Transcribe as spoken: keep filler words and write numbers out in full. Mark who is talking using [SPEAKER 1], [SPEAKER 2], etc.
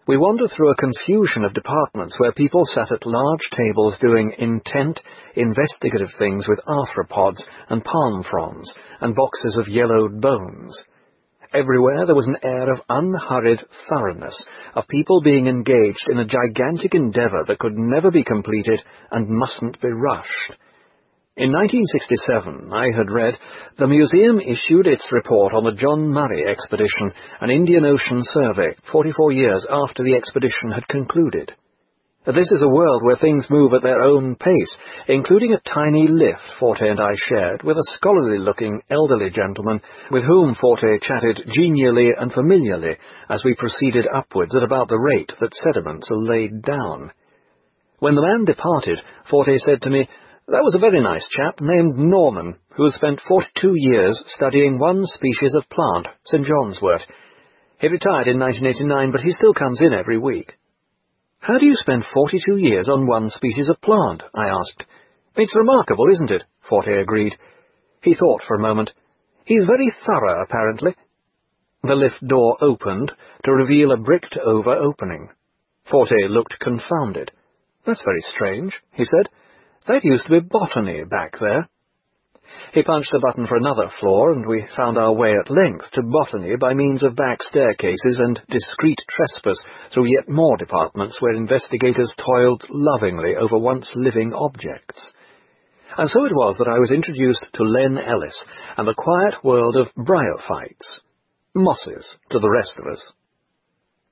[SPEAKER 1] We wandered through a confusion of departments where people sat at large tables doing intent, investigative things with arthropods and palm fronds and boxes of yellowed bones. Everywhere there was an air of unhurried thoroughness, of people being engaged in a gigantic endeavour that could never be completed and mustn't be rushed. In nineteen sixty-seven, I had read, the museum issued its report on the John Murray expedition, an Indian Ocean survey, forty-four years after the expedition had concluded. This is a world where things move at their own pace, including a tiny lift Forte and I shared with a scholarly-looking elderly gentleman with whom Forte chatted genially and familiarly as we proceeded upwards at about the rate that sediments are laid down. When the man departed, Forte said to me, "That was a very nice chap named Norman, who has spent forty-two years studying one species of plant, Saint John's wort. He retired in nineteen eighty-nine, but he still comes in every week." "How do you spend forty-two years on one species of plant?" I asked. "It's remarkable, isn't it?" Forte agreed. He thought for a moment. "He's very thorough, apparently." The lift door opened to reveal a bricked-over opening. Forte looked confounded. "That's very strange," he said. "That used to be botany back there." He punched a button for another floor, and we found our way at length to botany by means of back staircases and discreet trespass through yet more departments where investigators toiled lovingly over once-living objects. And so it was that I was introduced to Len Ellis and the quiet world of bryophytes, mosses to the rest of us.